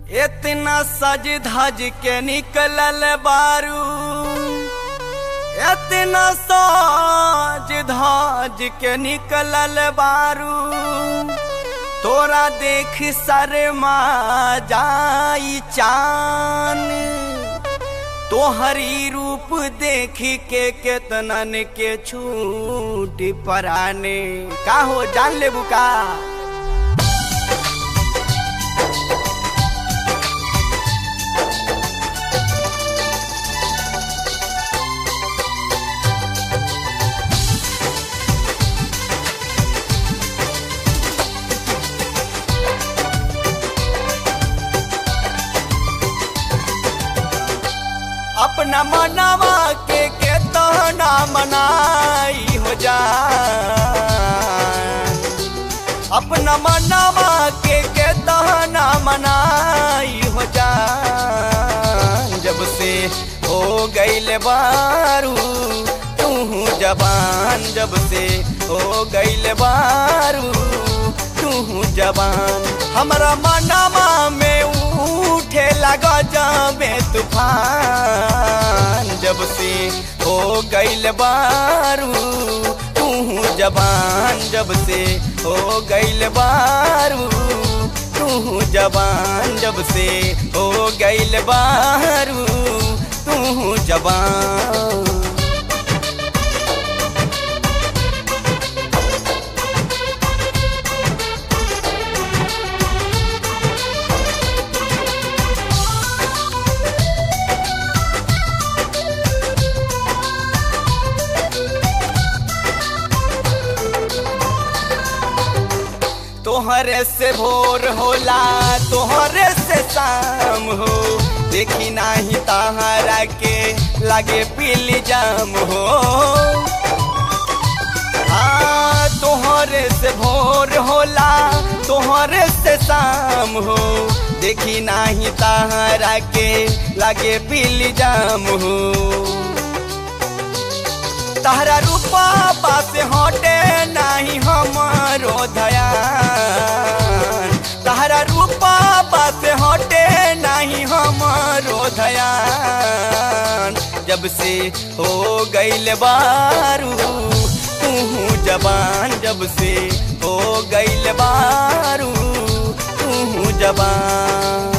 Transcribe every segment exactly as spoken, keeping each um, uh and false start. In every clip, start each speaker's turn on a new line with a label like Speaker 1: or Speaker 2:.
Speaker 1: इतना सज धज के निकलल बारू, इतना सज धज के निकलल बारू, तोरा देख शर्मा जाई चान। तोहरी रूप देख के केतनन के छूट पराने। का हो जान ले बुका? अपना मनवा के केतना मनाई हो जान, अपना मनवा के केतना मनाई हो जान। जब से हो गईल बारू तू जबान, जब से हो गईल बारू तू जबान। हमारा मनवा में उठे लगा जाबे तूफान। जब से हो गईल बारू तू जबान, जब से हो गईल बारू तू जबान, जब से हो गईल बारू तू जबान। तोहरे से भोर होला, तोहरे से शाम हो, देखी नाही तहरा के लागे पीली जाम हो। हाँ तोहरे से भोर होला, तोहरे से शाम हो, देखी नाही तहरा के लागे पीली जाम हो। तहरा रूपा बात हटे नहीं हमारो ध्यान, तहरा रूपा बात हटे नहीं हमारो ध्यान। जब से हो गईल बारू तू जबान, जब से हो गईल बारू तू जबान।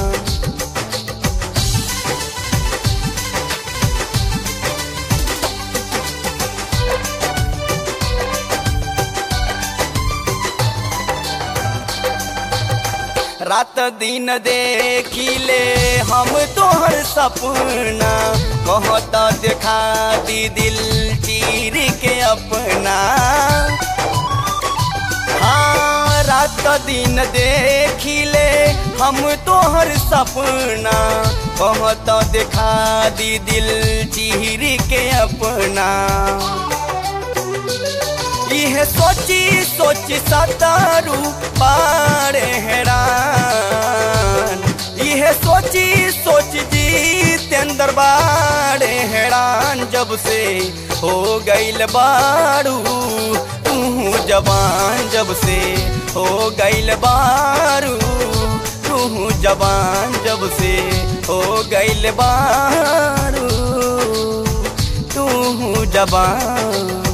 Speaker 1: रात दिन देखिले हम तोहर सपना, कहत देखा दी दिल चीर के अपना। हाँ रात दिन देखिले हम तोहर सपना, कहत देखा दी दिल चीर के अपना। यह सोची सोची सतारू पारे हैरान, यह सोची सोच जितेंद्र बाड़े हैरान। जब से हो गईल बारू तू जबान, जब से हो गईल बारू तू जबान, जब से हो गईल बारू तू जबान।